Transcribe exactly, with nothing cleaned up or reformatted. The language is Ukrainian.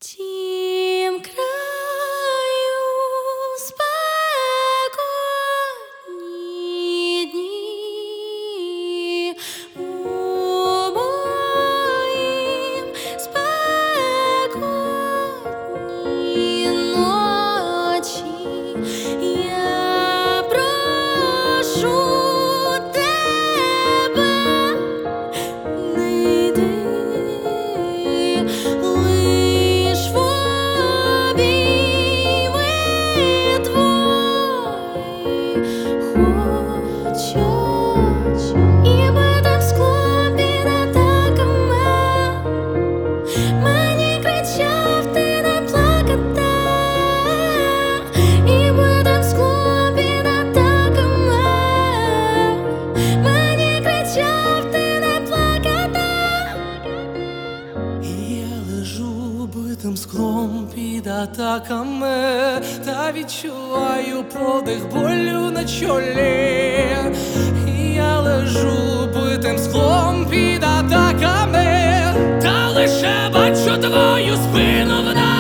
Тім краю спекотні дні, у моїм спекотні ночі я прошу тебе, не йди. І битим склом під атаками мені кричав ти не плакати. І битим склом під атаками мені кричав ти не плакати. І я лежу битим склом під атаками, та відчуваю подих болю на чолі. І я лежу битим склом під атаками, та лише бачу твою спину вдалі.